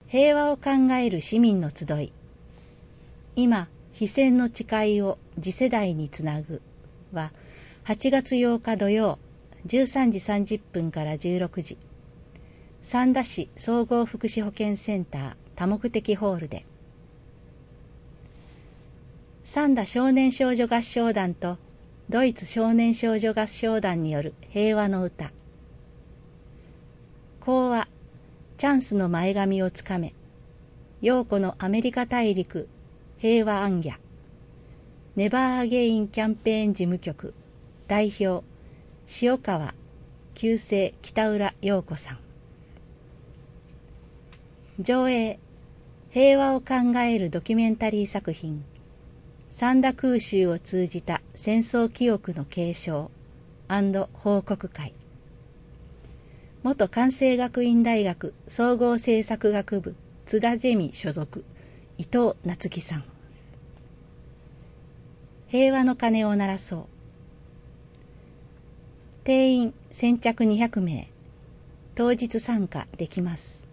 平和を考える市民の集い。今、非戦の誓いを次世代につなぐは、8月8日土曜、13時30分から16時、三田市総合福祉保健センター多目的ホールで、三田少年少女合唱団とドイツ少年少女合唱団による平和の歌。講話、チャンスの前髪をつかめ、陽子のアメリカ大陸平和行脚、ネバーアゲインキャンペーン事務局代表塩川旧姓北浦陽子さん。上映、平和を考えるドキュメンタリー作品、三田空襲を通じた戦争記憶の継承&報告会。元関西学院大学総合政策学部津田ゼミ所属伊藤夏樹さん。平和の鐘を鳴らそう。定員先着200名、当日参加できます。